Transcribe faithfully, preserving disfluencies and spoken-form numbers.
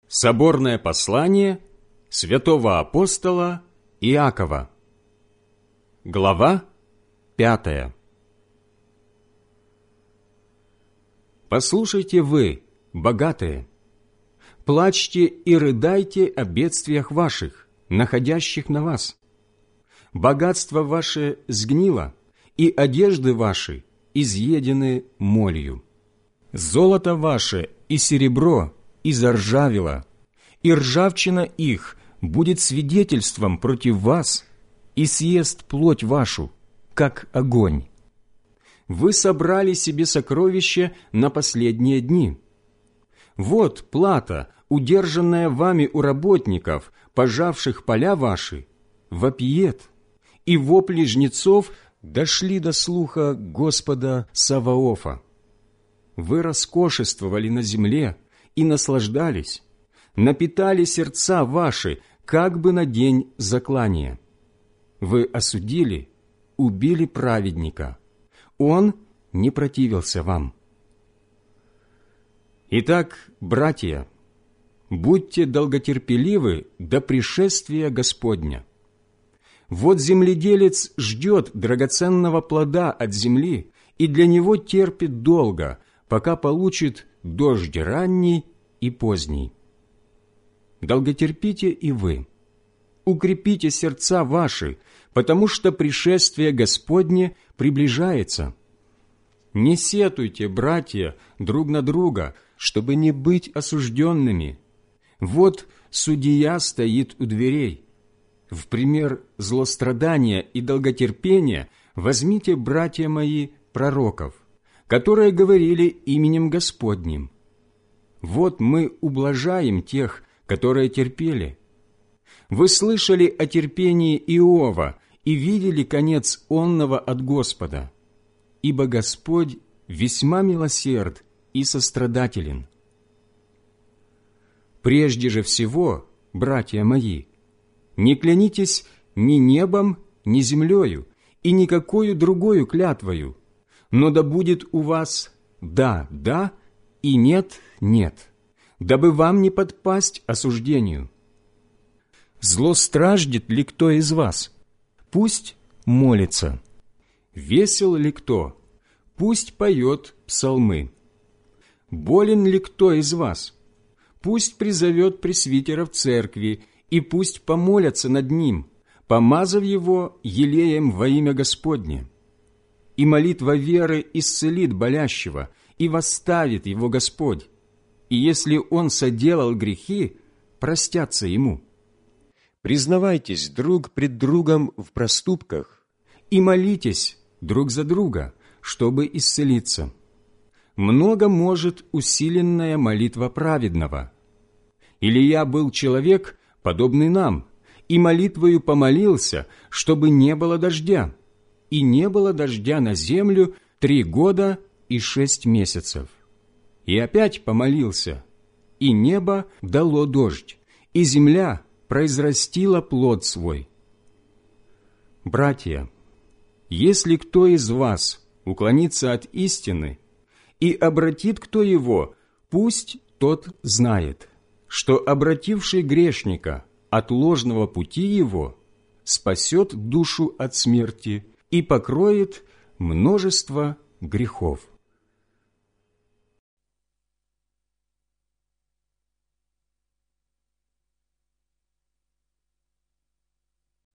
Соборное послание святого апостола Иакова. Глава пятая. Послушайте вы, богатые, плачьте и рыдайте о бедствиях ваших, находящих на вас. Богатство ваше сгнило, и одежды ваши изъедены молью. Золото ваше и серебро изоржавело, и ржавчина их будет свидетельством против вас и съест плоть вашу, как огонь. Вы собрали себе сокровища на последние дни. Вот плата, удержанная вами у работников, пожавших поля ваши, вопиет, и вопли жнецов дошли до слуха Господа Саваофа. Вы роскошествовали на земле и наслаждались, напитали сердца ваши, как бы на день заклания. Вы осудили, убили праведника. Он не противился вам. Итак, братья, будьте долготерпеливы до пришествия Господня. Вот земледелец ждет драгоценного плода от земли и для него терпит долго, пока получит дождь ранний и поздний. Долготерпите и вы. Укрепите сердца ваши, потому что пришествие Господне приближается. Не сетуйте, братья, друг на друга, чтобы не быть осужденными. Вот судья стоит у дверей. В пример злострадания и долготерпения возьмите, братья мои, пророков, которые говорили именем Господним. Вот мы ублажаем тех, которые терпели. Вы слышали о терпении Иова и видели конец онного от Господа, ибо Господь весьма милосерд и сострадателен. Прежде же всего, братья мои, не клянитесь ни небом, ни землею, и никакою другою клятвою, но да будет у вас «да, да» и «нет, нет», дабы вам не подпасть осуждению. Злостраждет ли кто из вас? Пусть молится. Весел ли кто? Пусть поет псалмы. Болен ли кто из вас? Пусть призовет пресвитера в церкви, и пусть помолятся над ним, помазав его елеем во имя Господне. И молитва веры исцелит болящего, и восставит его Господь. И если он соделал грехи, простятся ему. Признавайтесь друг пред другом в проступках и молитесь друг за друга, чтобы исцелиться. Много может усиленная молитва праведного. Илия был человек, подобный нам, и молитвою помолился, чтобы не было дождя, и не было дождя на землю три года и шесть месяцев. И опять помолился, и небо дало дождь, и земля произрастила плод свой. Братья, если кто из вас уклонится от истины, и обратит кто его, пусть тот знает, что обративший грешника от ложного пути его спасет душу от смерти и покроет множество грехов.